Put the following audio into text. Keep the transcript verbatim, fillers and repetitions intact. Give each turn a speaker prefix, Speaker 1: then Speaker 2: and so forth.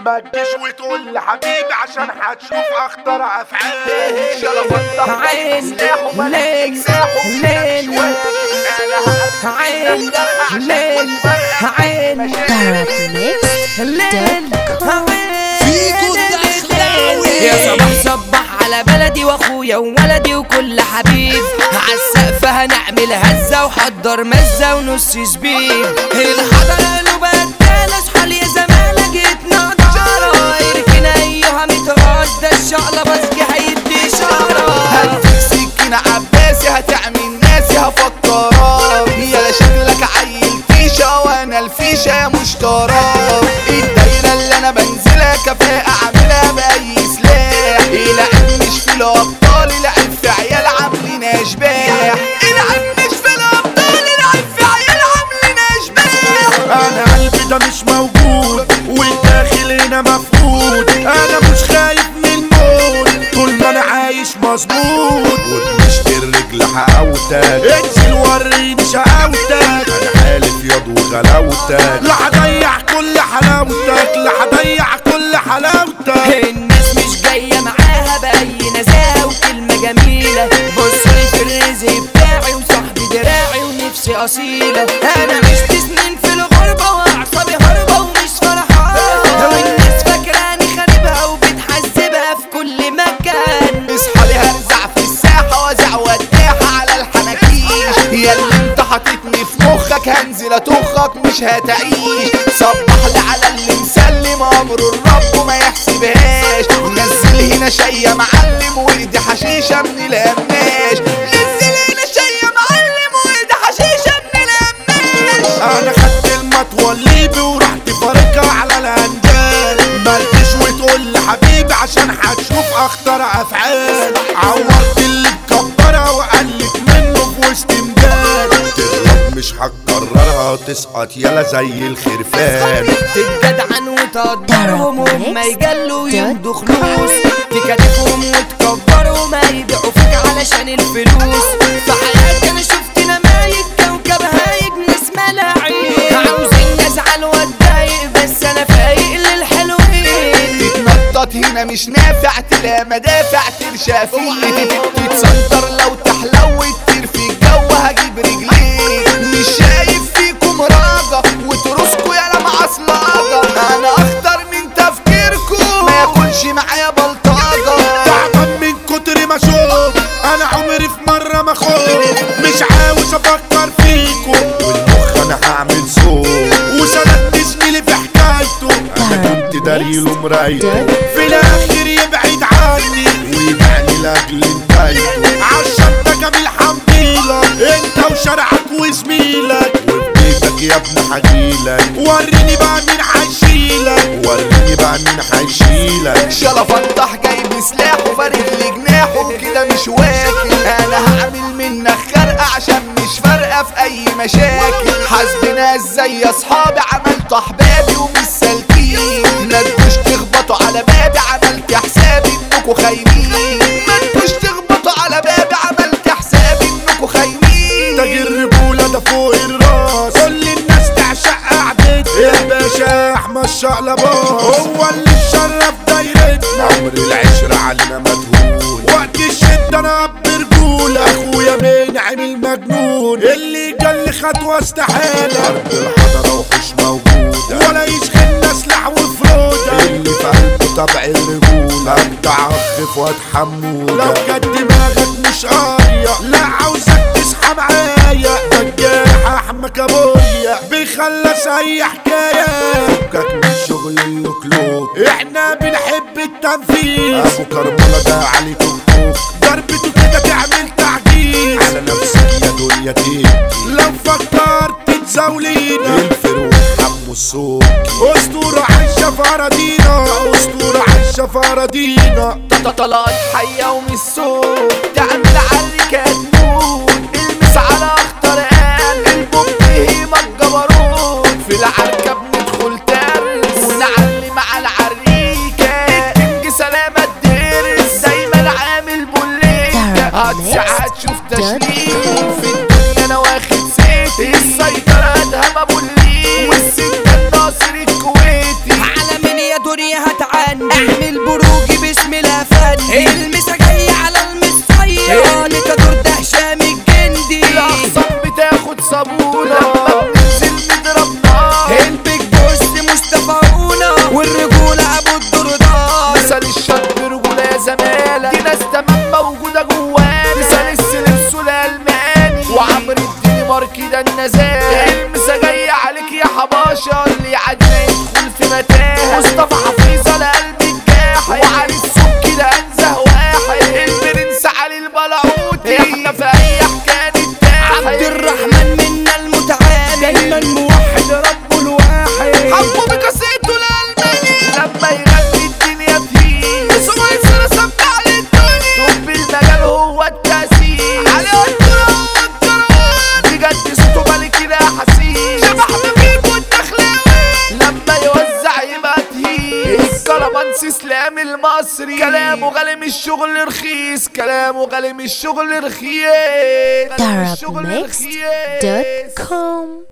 Speaker 1: ما تجيش وتقول لي حبيبي عشان هتشوف اخطر افعال. شرفت
Speaker 2: عين ليل ليل عين ليل عين ليل
Speaker 3: فيكو الدخلاوي
Speaker 2: يا صباح صبح على بلدي واخويا وولدي وكل حبيب عالسقف هنعمل هزة وحضر مزة ونص سبيل الحضرة قلوب قتالة اصحى يا زمالة جيتنا نضارة اركن ايها متغاز ده الشقلة بسجي هيدي اشارة
Speaker 3: هديك سكينة عباسي هتعمل ناسي هفكرك يا شكلك عيل فيشة وانا الفيشة يا مشترك الدايرة اللي انا بنزلها كفاءة اعملها باي سلاح العب مش في الابطال العب في عيال عاملين اشباح العب مش في الابطال العب في عيال عاملين اشباح.
Speaker 1: انا قلبي ده مش موجود والداخل هنا مفقود. انا مش خايف من الموت طول ما انا عايش مظبوط. وبمشي الرجل هقوتك انزل وريني شقاوتك. انا حالف ياض وغلاوتك لا هضيع كل حلاوتك لا هضيع كل حلاوتك.
Speaker 2: الناس مش جاية معاها بأي نزاهة وكلمة جميلة. بصلي في الرزق بتاعي وصاحبي دراعي ونفسي أصيلة. أنا عشت سنين في الغربة وأعصابي هربة ومش فرحانة والناس فاكراني خاربها وبتحذبها في كل مكان.
Speaker 3: اصحى لي هرزع في الساحة وازع وداحة على الحناكيش يا اللي انت حاططني في مخك هنزل اطخك مش هتعيش. صبح لي على اللي مسلم امره الرب ما يحسبهاش. نزل هنا شي يا معلم وايدي حشيشة من القماش. نزل هنا شي يا معلم وايدي حشيشة من القماش.
Speaker 1: انا خدت المطوة الليبي ورحت فارقها على الهندال. مالكش وتقول لي حبيبي عشان هتشوف اخطر افعال. عورت اللي مكبرها وقلت منه في وسط مجال. تغلط مش هتكررها تسقط يلا زي الخرفان.
Speaker 2: تتجدعن وتقدرهم وهم يجلوا يمدوا خلوص. تكاتفهم وتكبرهم هيبيعوا فيك علشان الفلوس. في حياتي انا شفت نمايك كوكب هايج ناس ملاعين عاوزين ازعل واتضايق بس انا فايق للحلوين.
Speaker 3: تتنطط هنا مش نافع تلاقي مدافع ترشى فيه. تتسنطر لو تحلو وتطير في الجو هجيب رجليك. مش شايف فيكم راجة وترسكوا يالا معصلاجة. انا اخطر من تفكيركم ما ياكلش معايا بلطاجة.
Speaker 1: تعبان من كتر ما شوف انا عمري في مرة ما خوف. مش عاوز افكر فيكم والمخ انا هعمل صوت. وسندت زميلي في حكايته انا كنت داريله مرايته. في الاخر يبعد عني ويبعني لاجل انتايته. عشان ده جميل حمديلك انت وشرعك وزميلك. وفي بيتك يا ابني هجيلك وريني بقى مين هيشيلك. وريني بقى مين هيشيلك.
Speaker 3: شلفنطح جايب سلاح وفارد لي جناحه كده مش واكل. انا هعمل منك خرقة عشان مش فارقة في اي مشاكل. حاسبنا ازاي يا اصحابي عملتوا احبابي ومش سالكين. متجوش تخبطوا على بابي عملت حسابي انكوا خاينين. متجوش تخبطوا على بابي عملت حسابي انكوا خاينين.
Speaker 1: تاج الرجولة ده فوق الراس كل الناس تعشق قعدتنا. يا باشا احمد شقلباز هو اللي مشرف دايرتنا. عمر العشرة علينا مدهون وقت الشدة انا اب رجولة. اخويا منعم المجنون اللي جل خطوة استحالة. ارض الحضرة وحوش موجودة ولا يشغلنا سلاح وفرودة. اللي في قلبه طبع الرجولة ابدع اخ فؤاد حمودة. لو كانت دماغك مش قارية لا عاوزك تصحى معايا. ده الجارح احمد كابوريا بيخلص اي حكاية. فكك من شغل الكلوب احنا بنحب التنفيذ. ابو كرملة ده علي توك ضربته كده تعمل تعجيز. على نفسك يا دنيا تيجي لو فكرت تزاولينا. الفروق حمو السوقي اسطورة عايشة في اراضينا. اسطورة عايشة في اراضينا.
Speaker 3: طلعت حية ومش صوت تعمل عركة تموت. المس على اخطر قال البوب هيما الجبروت. في العركة بندخل ترس ونعلم على العريكة. الكينج سلامة الدرس دايما عامل بوليكة. هتسع هتشوف تشريف في الدنيا انا واخد سيتي. السيطرة ادهم ابو الليل والسكة الناصر الكويتي.
Speaker 2: على مين يا دنيا
Speaker 3: ناس تمام موجودة جوانا لسان السلسل الألماني وعمر الدين ماركي ده النزال المسا جاي عليك يا حباشة اللي عادنا يدخل في متاهة مصطفى حفيظة لقلب الجاحد وعلي السبكي ده أنزه واحد البرنس علي البلعوتي احنا في أي حكاية نتاحد
Speaker 2: عبد الرحمن منا المتعامل
Speaker 1: دايما موحد ربه الواحد
Speaker 3: حبه بكاسيته الألماني لما يغني الدنيا تهيس سمع يصير سمع للدنيا طب المجال هو التأسيس علي الدرا هو الكروان بجد صوته ملك الأحاسيس شبحنا فيك والدخلاوي لما يوزع يبقى تهيس الكربانس اسلام المصري كلامه غالي مش شغل رخيص كلامه غالي مش شغل رخيص
Speaker 4: Darab Mix dot com